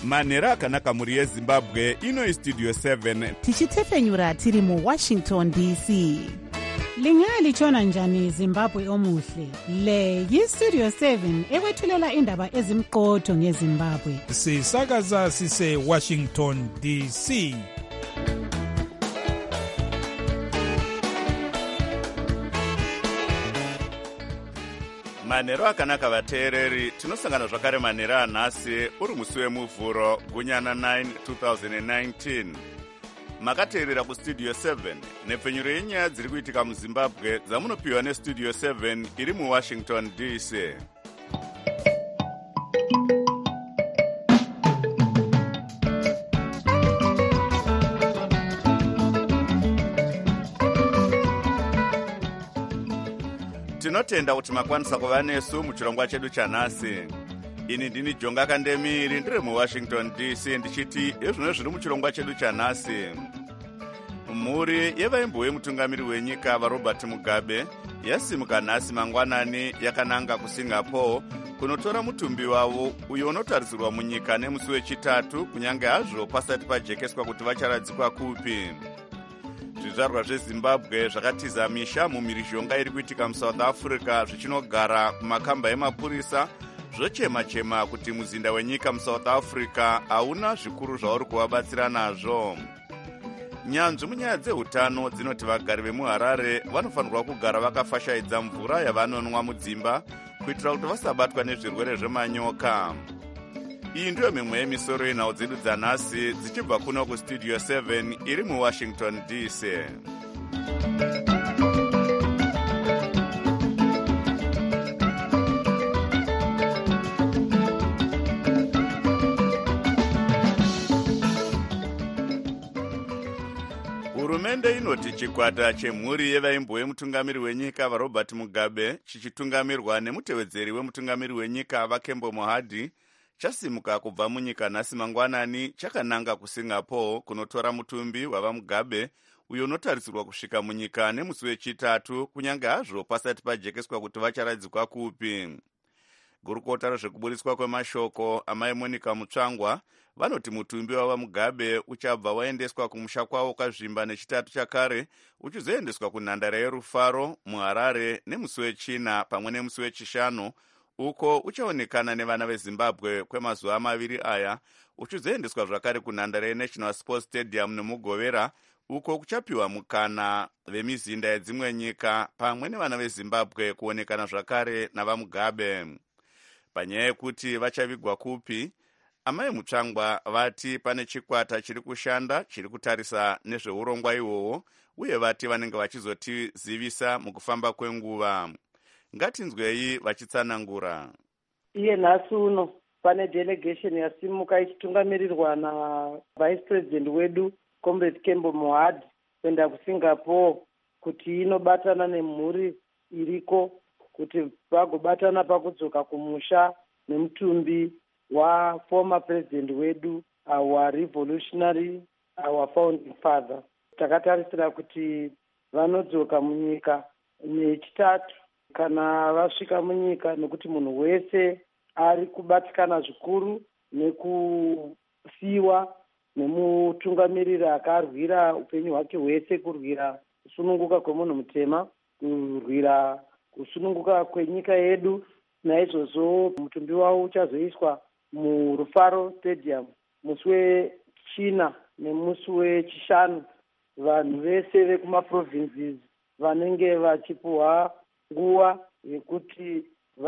manhero akanaka mhuri yezimbabwe. Ino Studio 7 tichitefenyura tiri muWashington DC. Lingalitshona njani Zimbabwe omuhle? Le yiStudio 7 ekwethulela indaba ezimqotho ngeZimbabwe. Sisakaza sise Washington DC. manhero akanaka vateereri, tinosangana zvakare manhero anhasi uri musi wemuvhuro gunyana 9 2019. Makateerera kuStudio 7 nepfenyuro yenyaya dziri kuitika muZimbabwe dzamunopiwa neStudio 7 iri muWashington DC. Tinotenda kuti makwanisa kuva nesu muchirongwa chedu chanhasi. Ini ndini Jonga Kandemiri ndiri muWashington DC ndichiti ezvino zviri muchirongwa chedu chanhasi. Mhuri yevaimbo vemutungamiri wenyika vaRobert Mugabe yasimuka nhasi mangwanani yakananga kuSingapore kunotora mutumbi wavo uyo unotarisirwa munyika nemusi wechitatu, kunyange hazvo pasati pajekeswa kuti vacharadzikwa kupi. Zvizvarwa zveZimbabwe zvakatiza misha mumhirizhonga iri kuitika muSouth Africa zvichinogara kumakamba emapurisa zvochema-chema kuti muzinda wenyika muSouth Africa hauna zvikuru zvauri kuvabatsira nazvo. Nyanzvi munyaya dzeutano dzinoti vagari vemuHarare vanofanirwa kugara vakafashaidza mvura yavanonwa mudzimba kuitira kuti vasabatwa nezvirwere zvemanyoka. Iyi ndiyo mimwe yemisoro yenhau dzedu dzanhasi dzichibva kuno kuStudio 7 iri muWashington DC. Hurumende inoti chikwata chemhuri yevaimbo vemutungamiri wenyika vaRobert Mugabe chichitungamirwa nemutevedzeri wemutungamiri wenyika vaKembo Mohadi chasimuka kubva munyika nhasi mangwanani chakananga kuSingapore kunotora mutumbi wavaMugabe uyo unotarisirwa kusvika munyika nemusi wechitatu, kunyange hazvo pasati pajekeswa kuti vacharadzikwa kupi. Gurukota rezvekuburiswa kwemashoko amai Monica Mutsvangwa vanoti mutumbi wavaMugabe uchabva waendeswa kumusha kwavo kwazvimba nechitatu chakare uchizoendeswa kunhandare yerufaro muHarare nemusi wechina pamwe nemusi wechishanu, uko uchaonekana nevana veZimbabwe kwemazuva maviri aya, uchizoendeswa zvakare kunhandare yeNational Sports Stadium nemuGovera, uko kuchapiwa mukana vemizinda yedzimwe nyika pamwe nevana veZimbabwe kuonekana zvakare navaMugabe. Panyaya yekuti vachavigwa kupi, amai Mutsvangwa vati pane chikwata chiri kushanda chiri kutarisa nezveurongwa ihwohwo, uye vati vanenge vachizotizivisa mukufamba kwenguva. Ngatinzwei vachitsanangura. Iye nhasi uno pane delegation yasimuka ichitungamirirwa naVice President wedu Comrade Kembo Mohadi kuenda kuSingapore kuti inobatana nemhuri iriko kuti vagobatana pakudzoka kumusha nemutumbi waformer president wedu, our revolutionary, our founding father. Takatarisira kuti vanodzoka munyika nechitatu kana vasvika munyika, nekuti munhu wese ari kubatikana zvikuru nekusiyiwa nemutungamiriri akarwira upenyu hwake hwese, kurwira kusununguka kwemunhu mutema, kurwira kusununguka kwenyika yedu. Naizvozvo mutumbi wavo uchazoiswa muRufaro Stadium musi wechina nemusi wechishanu. Vanhu vese vekumaprovinces vanenge vachipuhwa nguva yekuti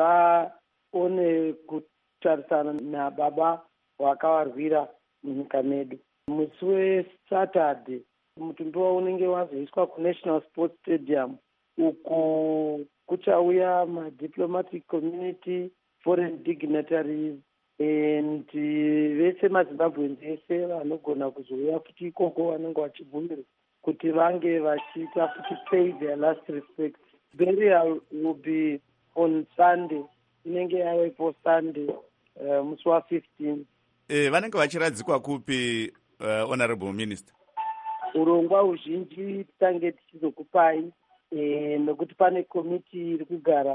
vaone kutarisana nababa wakavarwira munyika medu. Musi weSaturday mutumbi wavo unenge wazoiswa kuNational Sports Stadium, uko kuchauya madiplomatic community, foreign dignitaries and vese maZimbabweans ese vanogona kuzouya futi ikoko vanenge vachibvumirwa kuti vange vachiita futi pay their last respect. Burial will be on Sunday, inenge yavepo Sunday musi wa15. Vanenge vachiradzikwa kupi, Honorable Minister? Urongwa huzhinji tange tichizokupai, nekuti pane komiti iri kugara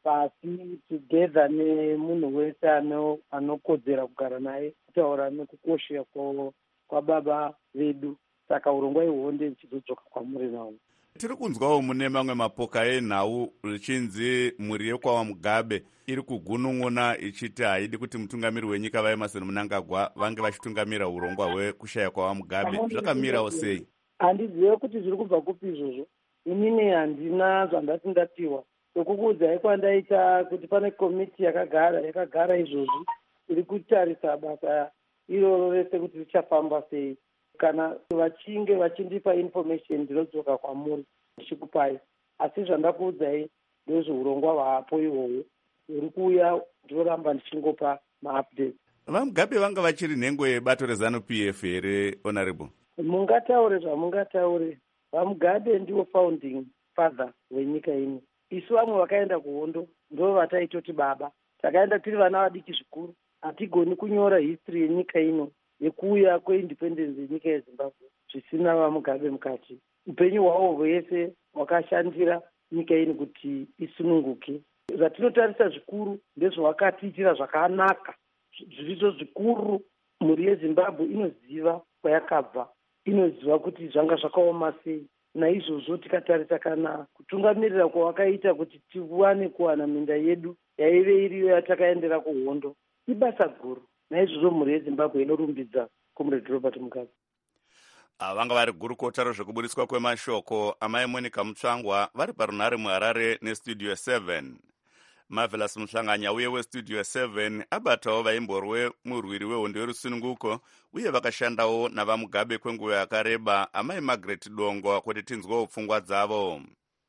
pasi together nemunhu wese anokodzera kugara naye kutaura nekukosha kwababa vedu. Saka urongwa ihwohwo ndichizodzoka kwamuri nawo. Tiri kunzwawo mune mamwe mapoka enhau zvichinzi mhuri yekwava Mugabe iri kugunun'una ichiti haidi kuti mutungamiri wenyika vaEmmerson Mnangagwa vange vachitungamira urongwa hwekushaya kwava Mugabe. Zvakamirawo sei? Handizive kuti zviri kubva kupi izvozvo. Inini handina zvandati ndatiwa. Sokukuudzai kwandaita kuti pane komiti yakagara izvozvi iri kutarisa basa iroro rese kuti richafamba sei. Kana vachinge vachindipa information ndinodzoka kwamuri ndichikupai. Asi zvandakuudzai ndezveurongwa hwapo ihwohwo uri kuuya, ndinoramba ndichingopa maupdate. VaMugabe vanga vachiri nhengo yebato reZANU-PF here, honorable? Mungataure zvamungataure, VaMugabe ndiwo founding father wenyika ino. Isu vamwe vakaenda kuhondo ndo vataitoti baba. Takaenda tiri vana vadiki zvikuru. Hatigoni kunyora history yenyika ino yekuuya kweindependence yenyika yeZimbabwe zvisina VaMugabe mukati. Upenyu hwavo hwese hwakashandira nyika ino kuti isununguke. Zvatinotarisa zvikuru ndezvavakatiitira zvakanaka, zvirizo zvikuru. Mhuri yeZimbabwe inoziva kwayakabva, inoziva kuti zvanga zvakaoma sei. Naizvozvo tikatarisa kana kutungamirira kwavakaita kuti tiwane kuwana minda yedu yaive iriyo yatakaendera kuhondo ibasa guru. Naizvozvo mhuri yeZimbabwe inorumbidza Comrade Robert Mugabe. Vanga vari gurukota rezvekuburiswa kwemashoko amai Monica Mutsvangwa vari parunhare muHarare neStudio 7. Marvelous Muhlanganya uye weStudio 7 abatawo vaimborwe murwiri wehondo yerusununguko uye vakashandawo navaMugabe kwenguva yakareba, amai Margaret Dongwa, kuti tinzwewo pfungwa dzavo.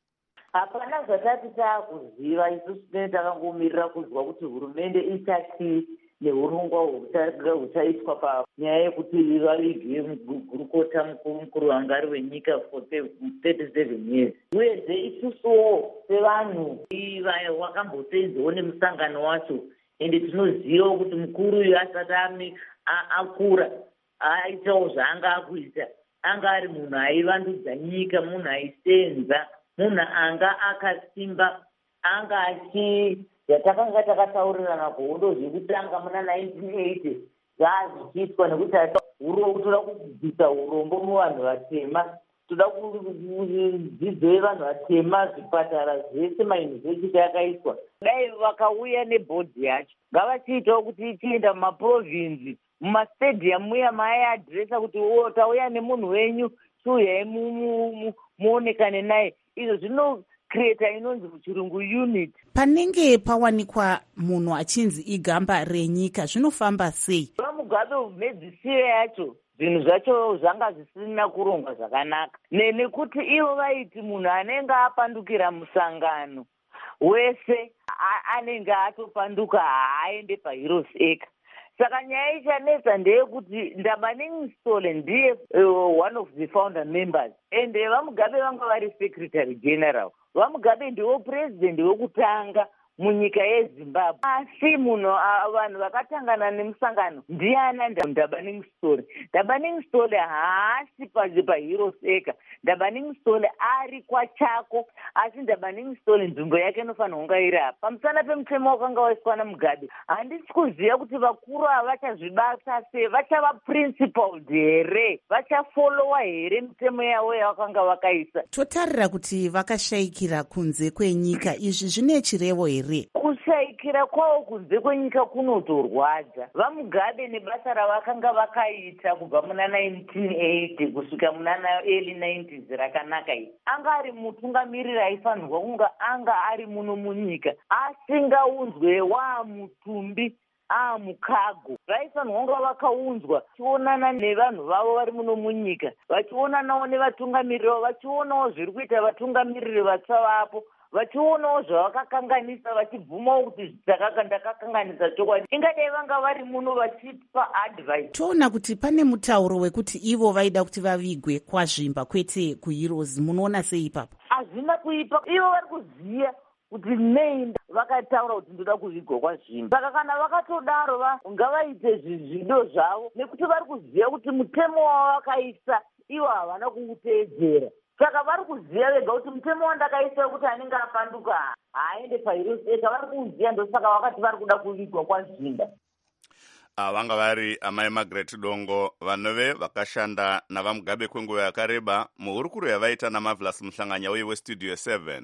Hapana zvatati taakuziva, isusu tinenge takangomirira kunzwa kuti hurumende ichati neurongwa huchaitwa panyaya yekuti vavige gurukota mukuru wangari wenyika for 37 years. Uyezve isusuwo sevanhu wakamboseenzewo nemusangano wacho, ende tinozivawo kuti mukuru uyu asati akura aitawo zvaanga akuita. Anga ari munhu aivandudza nyika, munhu aisenza, munhu anga akasimba, anga yatakanga takataurirana kuhondo zvekutanga muna 1980 zvaazvichiitwa nekuti toda kudzidzisa urombo muvanhu vatema, toda kudzidzo yevanhu vatema, zvipatara zvese, mayunivhesiti yakaiswa. Dai vakauya nebhodhi yacho ngavachiitawo kuti ichienda mumaprovinzi, mumastadium muya maaiadhiresa kuti tauya nemunhu wenyu, chiuyai muonekane naye. Izvo zvinocreata inonzi muchirungu unit. Panenge pawanikwa munhu achinzi igamba renyika, zvinofamba sei? VaMugabe medzisiyo yacho zvinhu zvacho zvanga zvisina kurongwa zvakanaka, nekuti ivo vaiti munhu anenge apandukira musangano wese anenge atopanduka haaende paHeroes Acre. Saka nyaya ichanetsa ndeyekuti Ndabaningi Stole ndiye one of the founder members, and VaMugabe vanga vari secretary general. VaMugabe ndiwo president wekutanga munyika yeZimbabwe. Asi vanhu vakatangana nemusangano ndiana Ndabaningi Stole. Ndabaningi Stole haasi paHeroes Acre. Ndabaningi Stole ari kwachako, asi Ndabaningi Stole nzvimbo yake inofanira kunge iri apa. Pamusana pemutemo wakanga waiswa naMugabe, handisi kuziva kuti vakuru ava vachazvibata sei, vachava principled here, vachafolowa here mitemo yavo yavakanga vakaisa. Totarira kuti vakashayikira kunze kwenyika, izvi zvine chirevo here? Kushayikira kwavo kunze kwenyika kunotorwadza. VaMugabe nebasa ravakanga vakaita kubva muna 1980 kusvika muna early 90s rakanaka iri, anga ari mutungamiriri aifanirwa kunga anga ari muno munyika, asingaunzwe waamutumbi mukago. Vaifanirwa kunga vakaunzwa vachionana nevanhu vavo vari muno munyika, vachionanawo nevatungamiriri vavo, vachionawo zviri kuita vatungamiriri vatsva vapo, vachionawo zvavakakanganisa, vachibvumawo kuti ndakakanganisa chokwadi. Ingadai vanga vari muno vachipa advice. Toona kuti pane mutauro wekuti ivo vaida kuti vavigwe kwazvimba kwete kuHeroes. Munoona sei ipapo? Hazvina kuipa. Ivo vari kuziya kuti nei vakataura kuti ndoda kuvigwa kwazvimba. Saka kana vakatodaro ngavaite zvido zvavo, nekuti vari kuziya kuti mutemo wavakaisa ivo havana kuuteedzera. saka vari kuziva vega kuti mutemo wandakaisa wekuti anenge apanduka haaende paHeroes ega vari kuuziva, ndosaka vakati vari kuda kuvigwa kwazvinda. Vanga vari amai Margaret Dongo, vanove vakashanda navaMugabe kwenguva yakareba muhurukuro yavaita naMarvelous Muhlanganya uye weStudio 7.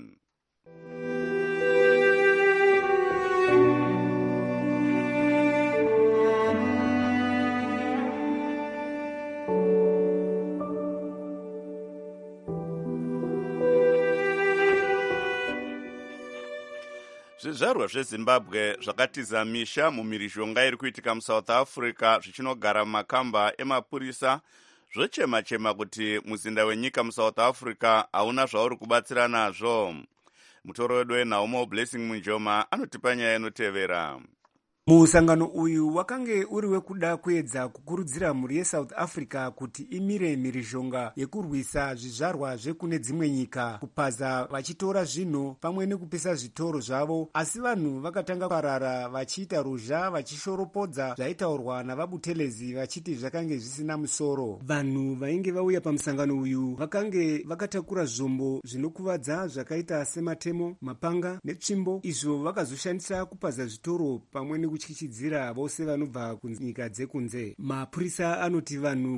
Zvizvarwa zveZimbabwe zvakatiza misha mumhirizhonga iri kuitika muSouth Africa zvichinogara mumakamba emapurisa zvochema-chema kuti muzinda wenyika muSouth Africa hauna zvauri kubatsira nazvo. Mutoro wedu weNaumo Blessing Munjoma anotipa nyaya inotevera. Musangano uyu wakange uri wekuda kuedza kukurudzira mhuri yeSouth Africa kuti imire mhirizhonga yekurwisa zvizvarwa zvekune dzimwe nyika kupaza vachitora zvinhu pamwe nekupisa zvitoro zvavo, asi vanhu vakatanga parara vachiita ruzha vachishoropodza zvaitaurwa navabutelezi vachiti zvakange zvisina musoro. Vanhu vainge vauya pamusangano uyu vakange vakatakura zvombo zvinokuvadza zvakaita sematemo, mapanga netsvimbo, izvo vakazoshandisa kupaza zvitoro pamwe kutyityidzira vose vanobva kunyika dzekunze. Mapurisa anoti vanhu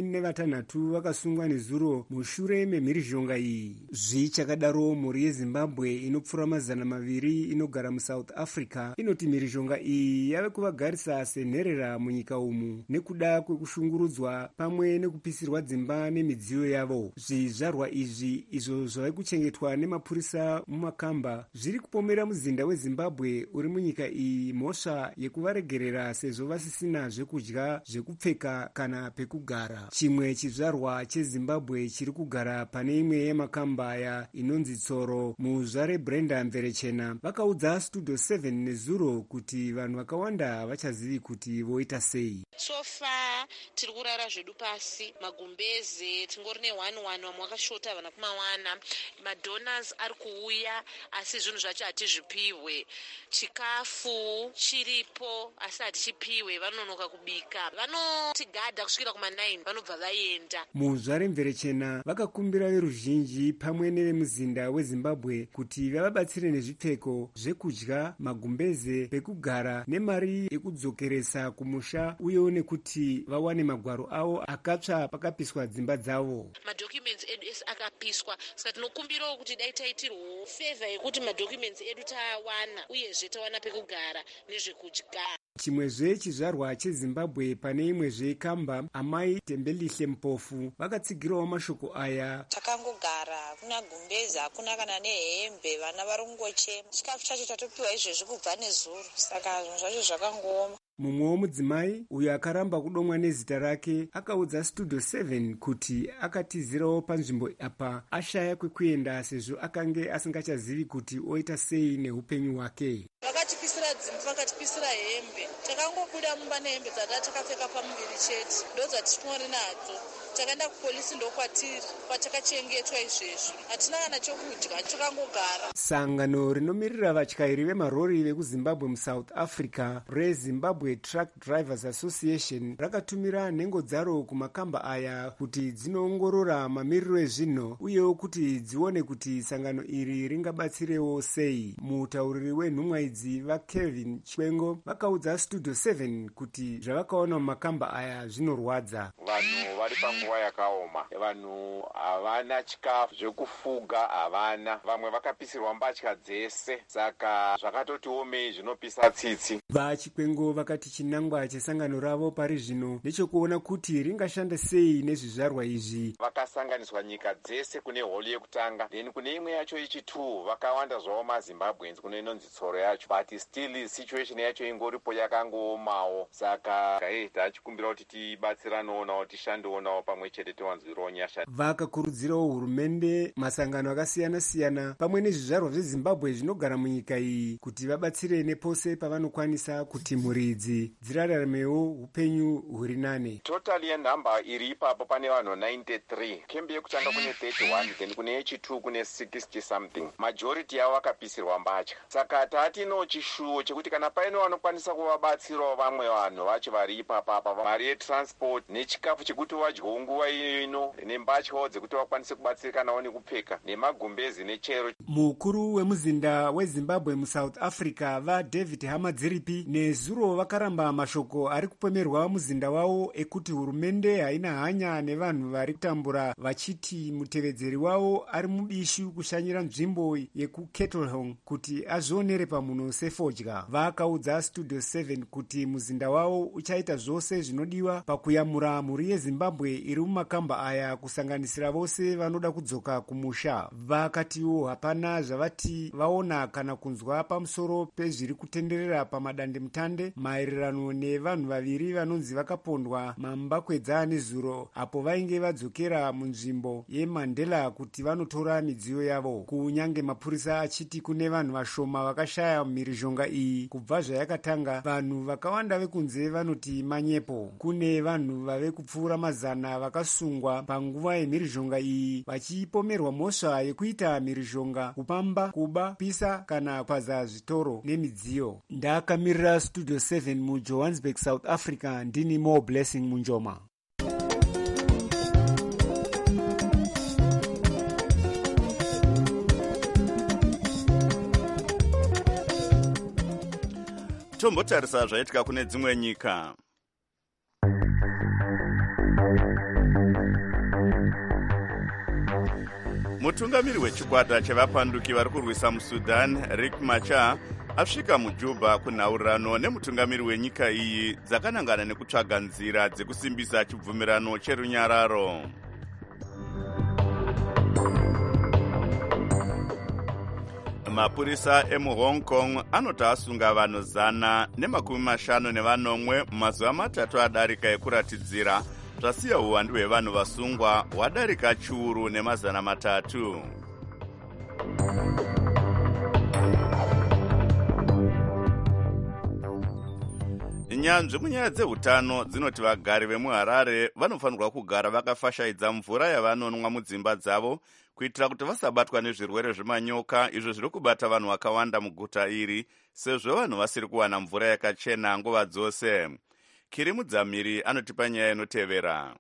16 vakasungwa nezuro mushure memhirizhonga iyi. Zvichakadaro, mhuri yeZimbabwe inopfuura 200 inogara muSouth Africa inoti mhirizhonga iyi yave kuvagarisa senherera munyika umu nekuda kwekushungurudzwa pamwe nekupisirwa dzimba nemidziyo yavo. Zvizvarwa izvi izvo zvave kuchengetwa nemapurisa mumakamba zviri kupomera muzinda weZimbabwe uri munyika iyi mhosva yekuvaregerera sezvo vasisina zvekudya, zvekupfeka kana pekugara. Chimwe chizvarwa cheZimbabwe chiri kugara pane imwe yemakamba aya inonzi Tsoro muzvare Brenda Mverechena vakaudza Studio 7 nezuro kuti vanhu vakawanda vachazivi kuti voita sei. Sofa tiri kurara zvedu pasi, magumbeze tingori ne1 vamwe vakashota vana kumawana, madonors ari kuuya asi zvinhu zvacho hatizvipiwe, chikafu chiripo asi hatichipiwe, vanonoka kubika, vanotigadha kusvikira kuma9 vanobva vaenda. Muzvare Mverechena vakakumbira veruzhinji pamwe nevemuzinda weZimbabwe kuti vavabatsire nezvipfeko, zvekudya, magumbeze, pekugara nemari yekudzokeresa kumusha uyewo nekuti vawane magwaro avo akatsva pakapiswa dzimba dzavo. Madocuments edu ese akapiswa, saka tinokumbirawo kuti dai taitirwo favor yekuti madocuments edu tawana uyezve tawana pekugara nezvekudya. Chimwezve chizvarwa cheZimbabwe pane imwezve kamba, amai Tembelihle Mpofu vakatsigirawo mashoko aya. Takangogara, kuna gumbeza, hakuna kana nehembe, vana vari kungochema. Chikafu chacho tatopiwa izvezvi kubva nezuro, saka zvinhu zvacho zvakangooma. Mumwewo mudzimai uyo akaramba kudomwa nezita rake akaudza Studio 7 kuti akatizirawo panzvimbo apa ashaya kwekuenda sezvo akange asingachazivi kuti oita sei neupenyu hwake. Vakatipisira dzimba, vakatipisira hembe, takangobuda mumba nehembe dzata takapfeka pamuviri chete, ndodzatitori nadzo. Takaenda kupolisi ndokwatiri kwatakachengetwa izvezvi, hatina kana chokudya, takangogara. Sangano rinomirira vatyairi vemarori vekuZimbabwe muSouth Africa reZimbabwe Truck Drivers Association rakatumira nhengo dzaro kumakamba aya kuti dzinoongorora mamiriro ezvinhu uyewo kuti dzione kuti sangano iri ringabatsirewo sei. Mutauriri wenhumwa idzi vaKevin Chwengo vakaudza Studio 7 kuti zvavakaona mumakamba aya zvinorwadza. Vanhu vari panguva yakaoma, vanhu havana chikafu, zvekufuga havana, vamwe vakapisirwa mbatya dzese, saka zvakatoti omei zvinopisa tsitsi. VaChikwengo vakati chinangwa chesangano ravo pari zvino nechekuona kuti ringashanda sei nezvizvarwa izvi. Vakasanganiswa nyika dzese kune holi yekutanga, then kune imwe yacho yechi2 vakawanda zvavo maZimbabweans kune inonzi Tsoro yacho, but still situation yacho ingoripo yakangoomawo, saka tachikumbira kuti tibatsiranawo nawo tishandewo nawo pamwe chete tiwanzwirewo nyasha. Vakakurudzirawo hurumende, masangano akasiyana-siyana pamwe nezvizvarwa zveZimbabwe zvinogara munyika iyi kuti vabatsire nepose pavanokwanisa kuti mhuri idzi dziraramewo upenyu huri nane. Totally yenhamba iri ipapo pane vanhu 93, kembi yekutanga kune 31, then kune yechi2 kune 60 something. Majority yavo vakapisirwa mbatya, saka tatino chishuwo chekuti kana paino vanokwanisa kuvabatsira vabatsirawo vamwe vanhu vacho vari ipapapa, mari yetransport nechikafu chekuti vadyewo nguva ino, nembatyawo dzekuti vakwanise kubatsirikanawo nekupfeka, nemagumbezi nechero. Mukuru wemuzinda weZimbabwe muSouth Africa vaDavid Hamadziripi nezuro vakaramba mashoko ari kupomerwa muzinda wavo ekuti hurumende haina hanya nevanhu vari kutambura, vachiti mutevedzeri wavo ari mubishu kushanyira nzvimbo yekuKettlehong kuti azvionere pamunhu sefodya. Vakaudza Studio 7 kuti muzinda wavo uchaita zvose zvinodiwa pakuyamura mhuri yeZimbabwe iri mumakamba aya kusanganisira vose vanoda kudzoka kumusha. Vakatiwo hapana zvavati vaona kana kunzwa pamusoro pezviri kutenderera pamadandemutande maererano nevanhu vaviri vanonzi vakapondwa mambakwedza nezuro apo vainge vadzokera munzvimbo yeMandela kuti vanotora midziyo yavo, kunyange mapurisa achiti kune vanhu vashoma vakashaya mhirizhonga iyi. Kubva zvayakatanga, vanhu vakawanda vekunze vanoti manyepo. Kune vanhu vave kupfuura mazana vakasungwa panguva yemhirizhonga iyi vachipomerwa mhosva yekuita mhirizhonga, kupamba, kuba, pisa kana kwaza zvitoro nemidziyo. Ndakamirira Studio 7 muJohannesburg, South Africa, ndini More Blessing Munjoma. Tombotarisa zvaitika kune dzimwe nyika. Mutungamiri wechikwata chevapanduki vari kurwisa muSudan, Riek Machar, asvika muJuba kunhaurirano nemutungamiri wenyika iyi dzakanangana nekutsvaga nzira dzekusimbisa chibvumirano cherunyararo. Mapurisa emuHong Kong anoti asunga vanhu 150 mumazuva matatu adarika ekuratidzira, zvasiya uwandu hwevanhu vasungwa hwadarika chiuru ne300. Nyanzvi munyaya dzehutano dzinoti vagari vemuHarare vanofanirwa kugara vakafashaidza mvura yavanonwa mudzimba dzavo kuitira kuti vasabatwa nezvirwere zvemanyoka izvo zviri kubata vanhu vakawanda muguta iri, sezvo vanhu vasiri kuwana mvura yakachena nguva dzose. Kiri Mudzamiri anotipa nyaya inotevera.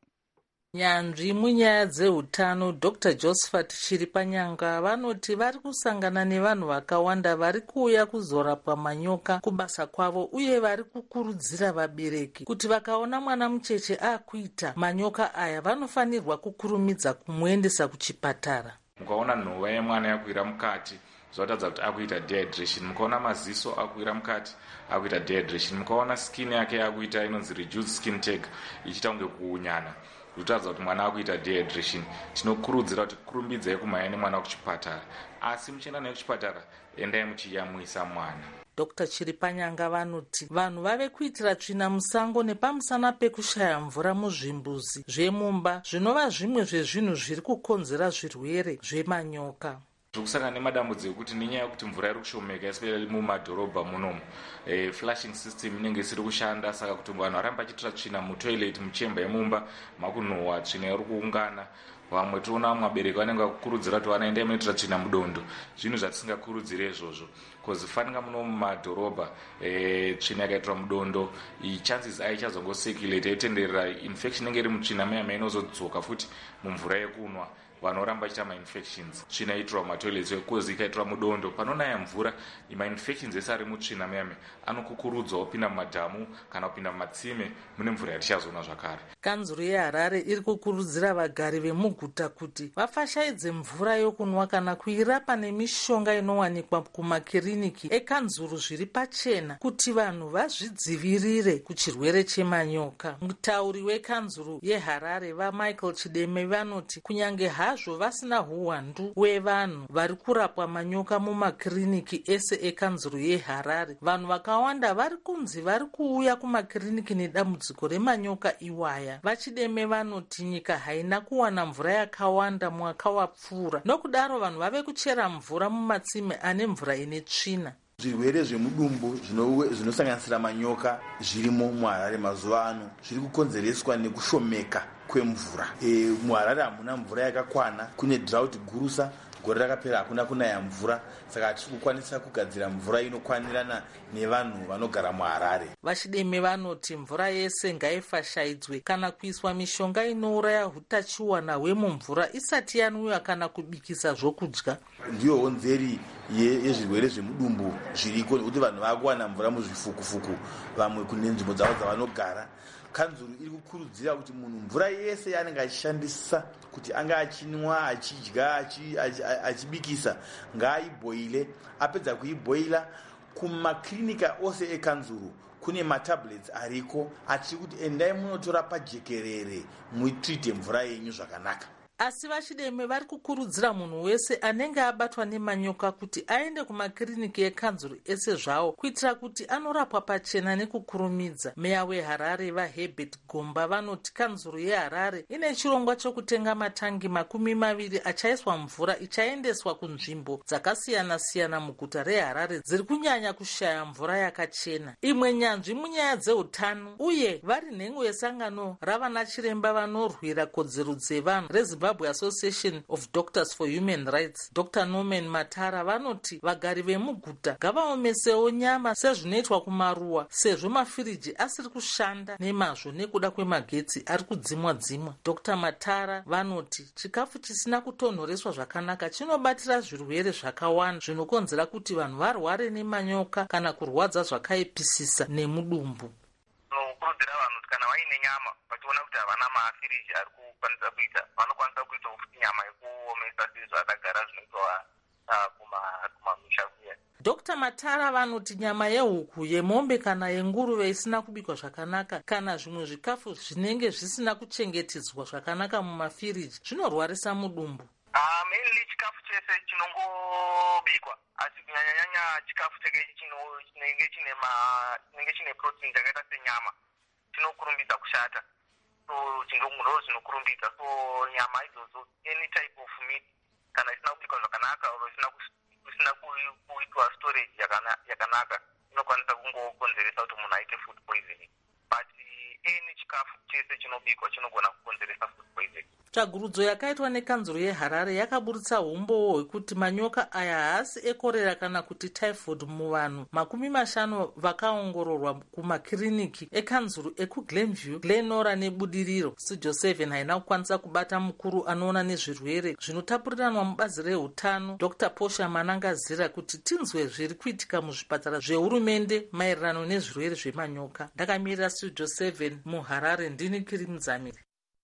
Nyanzvi munyaya dzehutano Dr. Josephat Chiripanyanga vanoti vari kusangana nevanhu vakawanda vari kuuya kuzorapwa manyoka kubasa kwavo, uye vari kukurudzira vabereki kuti vakaona mwana mucheche akuita manyoka aya vanofanirwa kukurumidza kumuendesa kuchipatara. Mukaona nhova yemwana yakuira mukati zvatadza kuti akuita dehydration, mukaona maziso akuira mukati akuita dehydration, mukaona skin yake akuita inonzi reduced skin tag ichiita kunge kuunyana kutaridza kuti mwana akuita dehydration, tinokurudzira kuti kurumbidzai kumhanya nemwana kuchipatara, asi muchienda naye kuchipatara endai muchiyamwisa mwana. Dr. Chiripanyanga vanoti vanhu vave kuitira tsvina musango nepamusana pekushaya mvura muzvimbuzi zvemumba zvinova zvimwe zvezvinhu zviri kukonzera zvirwere zvemanyoka. Kusangana nemadambudziko ekuti nenyaya yekuti mvura iri kushomeka especially mumadhorobha munomu, flushing system inenge isiri kushanda, saka kuti vanhu varamba vachitira tsvina mutoilet muchemba yemumba makunhuhwa tsvina iri kuungana. Vamwe toona vabereki vanenge vakukurudzira kuti vanaenda munoitira tsvina mudondo, zvinhu zvatisingakurudzire izvozvo because fanika muno mumadhorobha tsvina yakaitirwa mudondo chances aichazongosirculate yaitenderera infection inenge iri mutsvina meyama inozodzoka futi mumvura yekunwa, vanhu voramba vachita mainfections. Tsvina itirwa mumatoilets kozi ikaitirwa mudondo panonaya mvura, mainfections ese ari mutsvina meyame anokukurudzwa kupinda mumadhamu kana kupinda mumatsime mune mvura yatichazona zvakare. Kanzuru yeHarare iri kukurudzira vagari vemuguta kuti vafashaidze mvura yokunwa kana kuirapa nemishonga inowanikwa kumakiriniki ekanzuru zviri pachena kuti vanhu vazvidzivirire kuchirwere chemanyoka. Mutauri wekanzuru yeHarare vaMichael Chideme vanoti kunyange hazvo vasina uwandu hwevanhu vari kurapwa manyoka mumakiriniki ese ekanzuru yeHarare, vanhu vakawanda vari kunzi vari kuuya kumakiriniki nedambudziko remanyoka iwaya. Vachideme vanoti nyika haina kuwana mvura yakawanda mwaka wapfuura, nokudaro vanhu vave kuchera mvura mumatsime ane mvura ine tsvina. Zvirwere zvemudumbu zvinosanganisira manyoka zvirimo muHarare mazuva ano zviri kukonzereswa nekushomeka kwemvura. muHarare hamuna mvura yakakwana, kune drought gurusa, gore rakapera hakuna kunaya mvura, saka hatisi kukwanisa kugadzira mvura inokwanirana nevanhu vanogara muHarare. Vachideme vanoti mvura yese ngaifashaidzwe kana kuiswa mishonga inouraya hutachiwana hwemumvura isati yanwiwa kana kubikisa zvokudya. Ndiyo honzeri yezvirwere zvemudumbu zviriko, nekuti vanhu vakuwana mvura muzvifukufuku, vamwe kune nzvimbo dzavo dzavanogara. Kanzuru iri kukurudzira kuti munhu mvura yese yaanenge achishandisa kuti anga achinwa, achidya, achibikisa ngaaibhoile. Apedza kuibhoila, kumakirinika ose ekanzuru kune matablets ariko achiri kuti endai munotora pajekerere muitrite mvura yenyu zvakanaka. Asi vachideme vari kukurudzira munhu wese anenge abatwa nemanyoka kuti aende kumakiriniki ekanzuru ese zvawo kuitira kuti anorapwa pachena nekukurumidza. Meya weHarare vaHerbert Gomba vanoti kanzuru yeHarare ine chirongwa chokutenga matangi 20 achaiswa mvura ichaendeswa kunzvimbo dzakasiyana-siyana muguta reHarare dziri kunyanya kushaya mvura yakachena. Imwe nyanzvi munyaya dzeutano uye vari nhengo yesangano ravana chiremba vanorwira kodzero dzevanhu reZimbabwe Association of Doctors for Human Rights, Dr. Norman Matara vanoti vagari vemuguta ngavaomesewo nyama sezvinoitwa kumaruwa sezvo mafiriji asiri kushanda nemazvo nekuda kwemagetsi ari kudzimwa-dzimwa. Dr. Matara vanoti chikafu chisina kutonhoreswa zvakanaka chinobatira zvirwere zvakawanda zvinokonzera kuti vanhu varware nemanyoka kana kurwadza zvakaipisisa nemudumbu. Kurudzira vanhu kana vaine nyama vachiona kuti havana mafiriji ari kukwanisa kuita, vanokwanisa kuita nyama yekuomesa sezvakagara zvinoitwa kumamisha kuya. Dr. Matara vanoti nyama yehuku, yemombe kana yenguruve isina kubikwa zvakanaka kana zvimwe zvikafu zvinenge zvisina kuchengetedzwa zvakanaka mumafiriji zvinorwarisa mudumbu. Mainly chikafu chese chinongobikwa, asi kunyanya-nyanya chikafu chinenge chine protein chakaita senyama chinokurumbidza kushata, so ndo zvinokurumbidza. So nyama idzodzo, any type of meat kana isina kubikwa zvakanaka or isina kuitwa storage yakanaka inokwanisa kungokonzeresa kuti munhu aite food poisoning. But any chikafu chese chinobikwa chinogona kukonzeresa food poisoning. Tsvagurudzo yakaitwa nekanzuru yeHarare yakaburitsa umbowo hwekuti manyoka aya haasi ekorera kana kuti typhoid muvanhu 50 vakaongororwa kumakiriniki ekanzuru ekuGlenview, Glenora neBudiriro. Studio 7 haina kukwanisa kubata mukuru anoona nezvirwere zvinotapuriranwa mubazi rehutano Dr. Posha Manangazira kuti tinzwe zviri kuitika muzvipatara zvehurumende maererano nezvirwere zvemanyoka. Ndakamirira Studio 7 muHarare, ndini Kiri Mudzamiri.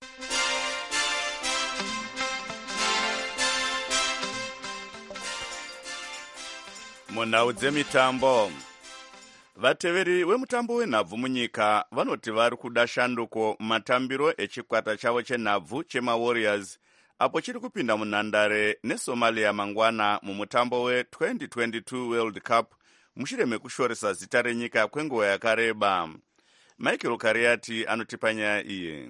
Munhau dzemitambo, vateveri vemutambo wenhabvu munyika vanoti vari kuda shanduko matambiro echikwata chavo chenhabvu chemaWarriors apo chiri kupinda munhandare neSomalia mangwana mumutambo we2022 World Cup mushure mekushoresa zita renyika kwenguva yakareba. Michael Kariati anotipa nyaya iyi.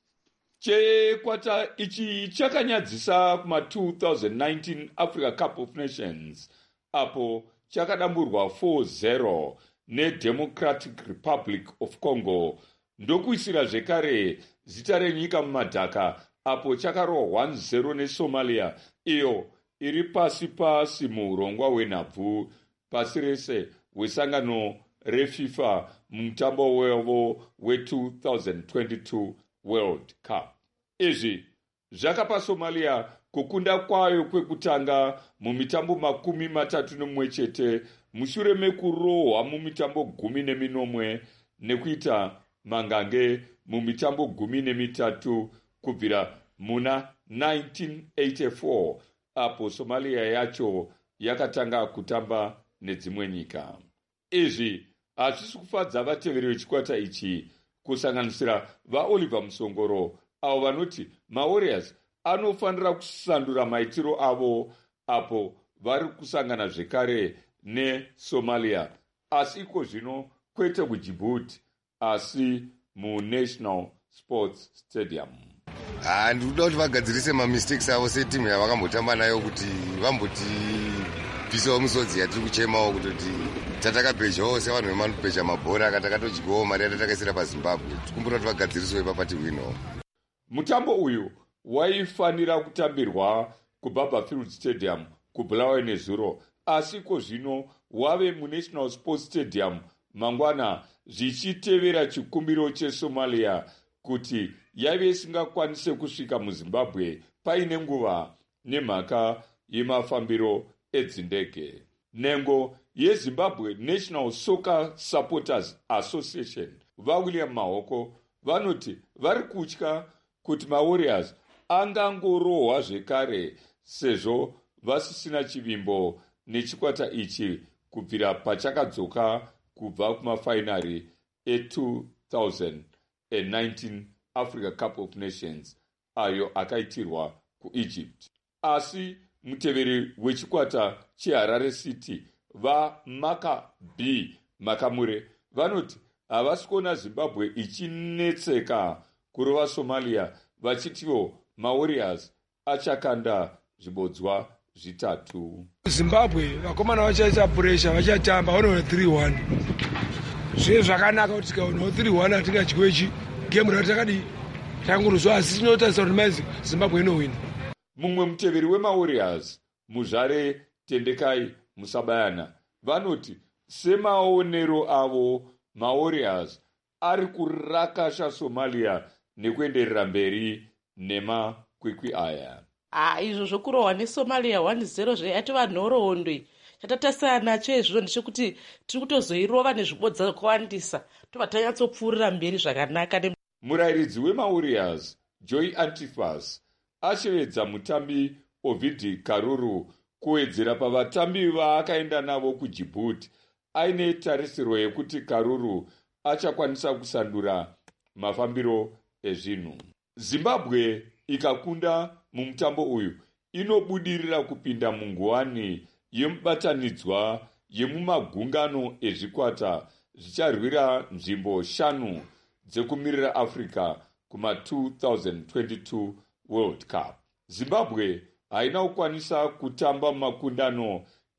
Chikwata ichi chakanyadzisa kuma-2019 Africa Cup of Nations apo chakadamburwa 4-0 neDemocratic Republic of Congo ndokuisira zvekare zita renyika mumadhaka apo chakarohwa 1-0 neSomalia, iyo iri pasi muurongwa hwenhabvu pasi rese hwesangano reFIFA mumutambo wavo we2022 World Cup. Izvi zvakapa Somalia kukunda kwayo kwekutanga mumitambo 31 chete mushure mekurohwa mumitambo 19 nekuita mangange mumitambo 13 kubvira muna 1984 apo Somalia yacho yakatanga kutamba nedzimwe nyika. Izvi hazvisi kufadza vateveri vechikwata ichi, kusanganisira vaOliver Musongoro avo vanoti maWarriors anofanira kusandura maitiro avo apo vari kusangana zvekare neSomalia, asi iko zvino kwete kuDjibouti asi muNational Sports Stadium. Ndikuda kuti vagadzirise mamistakes avo setimu yavakambotamba nayo kuti vamboti bvisawo misodzi yatiri kuchemawo kutoti tatakabhezhawo sevanhu vemanubhezha mabhora akatakatodyiwawo mari yatatakaisira paZimbabwe. Tikumbura kuti vagadzirisewo ipapa tiwinawo. Mutambo uyu waifanira kutambirwa kuBarbourfield Stadium kubulawayo nezuro, asi ko zvino wave muNational Sports Stadium mangwana, zvichitevera chikumbiro cheSomalia kuti yaive isingakwanise kusvika muZimbabwe paine nguva nemhaka yemafambiro edzindege. Nhengo yeZimbabwe National Soccer Supporters Association vaWilliam Mahoko vanoti vari kutya kuti maWarriors angangorohwa zvekare sezvo vasisina chivimbo nechikwata ichi kubvira pachakadzoka kubva kumafainari e2019 Africa Cup of Nations ayo akaitirwa kuEgypt. Asi muteveri wechikwata cheHarare City vaMaccabi Makamure vanoti havasi kuona Zimbabwe ichinetseka kurova Somalia, vachitiwo maWarriors achakanda zvibodzwa zvitatu. Zimbabwe vakomana vachaita puresha, vachatamba vanoona 3-1. Zvinhu zvakanaka kuti tikaona 3-1 atingachikwechi game ratakadi tanguruzwa, asi tinotarisa kuti maizi Zimbabwe inowina. Mumwe muteveri wemaWarriors Muzvare Tendekai Musabayana vanoti semaonero avo maWarriors ari kurakasha Somalia nekuenderera mberi nemakwikwi aya. Izvo zvokurohwa neSomalia 1-0 zvaitova nhoroondo. Chatatasira nacho izvozvo ndechekuti tiri kutozoirova nezvibodza zvakawandisa tobva tanyatsopfuurira mberi zvakanaka. Murairidzi wemaWarriors Joy Antifas achevedza mutambi Ovidio Karuru kuwedzera pavatambi vaakaenda navo kuDjibouti aine tarisiro yekuti Karuru achakwanisa kusandura mafambiro ezvinhu. Zimbabwe ikakunda mumutambo uyu inobudirira kupinda munguwani yemubatanidzwa yemumagungano ezvikwata zvicharwira nzvimbo 5 dzekumirira Africa kuma2022 World Cup. Zimbabwe haina kukwanisa kutamba makundano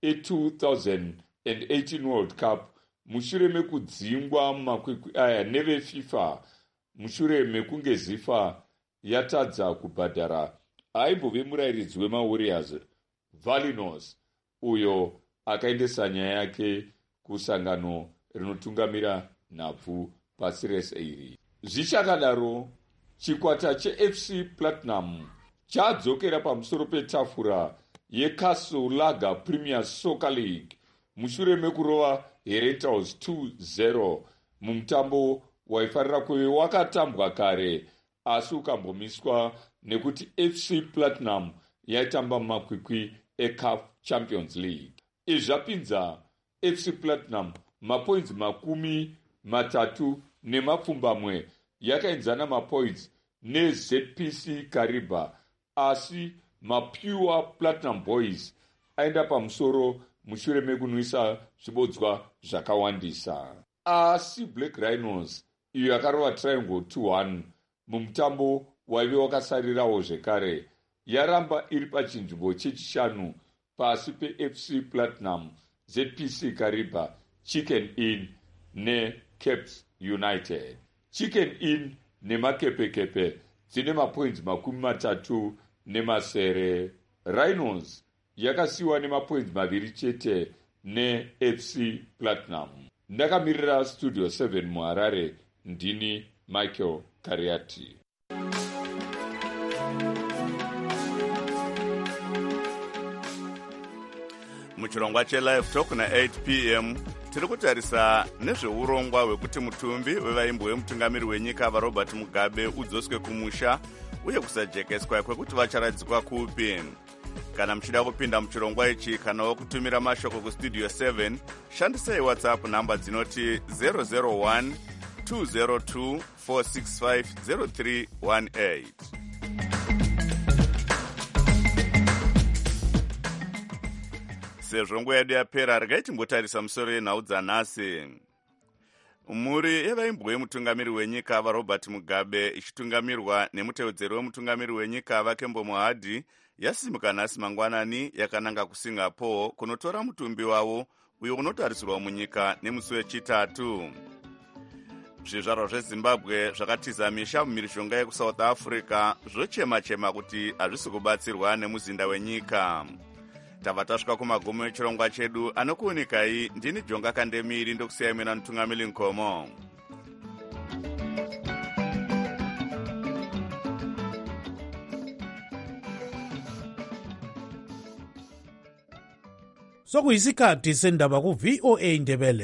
e2018 World Cup mushure mekudzingwa mumakwikwi aya neveFIFA mushure mekunge ZIFA yatadza kubhadhara aimbove murairidzi wemaWarriors Valinos uyo akaendesa nyaya yake kusangano rinotungamira nhabvu pasi rese iri. Zvichakadaro, chikwata cheFC Platinum chadzokera pamusoro petafura yeCastle Lager Premier Soccer League mushure mekurova Herentals 2-0 mumutambo waifarira kuve wakatambwa kare asi ukambomiswa nekuti FC Platinum yaitamba mumakwikwi eCAF Champions League. Izvi zvapinza FC Platinum mapoints 30 yakaenzana mapoints neZPC Kariba, asi maPure Platinum Boys aenda pamusoro mushure mekunwisa zvibodzwa zvakawandisa. Asi Black Rhinos iyo yakarova Triangle 2-1 mumutambo waive wakasarirawo zvekare yaramba iri pachinzvimbo chechishanu pasi peFC Platinum, ZPC Kariba, Chicken Inn neCapes United. Chicken Inn nemakepekepe dzine mapoints 30 Rhinos yakasiwa nemapoints 2 chete neFC Platinum. Ndakamirira Studio 7 muHarare, ndini Michael Kariati. Muchirongwa cheLive Talk na 8 p.m. tiri kutarisa nezveurongwa hwekuti mutumbi wevaimbo vemutungamiri wenyika vaRobert Mugabe udzoswe kumusha uye kusajekeswa kwekuti vacharadzikwa kupi. Kana muchida kupinda muchirongwa ichi kanawo kutumira mashoko kustudio 7 shandisai WhatsApp namba dzinoti 001 202 465 0318. Sezvo nguva yedu yapera, regai timbotarisa musoro yenhau dzanhasi. Mhuri yevaimbwa yemutungamiri wenyika vaRobert Mugabe ichitungamirwa nemutevedzeri wemutungamiri wenyika vaKembo Mohadhi yasimuka nhasi mangwanani yakananga kuSingapore kunotora mutumbi wavo uyo unotarisirwa munyika nemusi wechitatu. zvizvarwa zvezimbabwe zvakatiza misha mumhirizhonga yekusouth africa zvochema-chema kuti hazvisi kubatsirwa nemuzinda wenyika. Tava tasvika kumagumo echirongwa chedu. Anokuunikai ndini Jonga Kandemiri, ndokusiyai mina mutungamiri Nkomo. Sokuyisikhathi sendaba ku VOA Ndebele.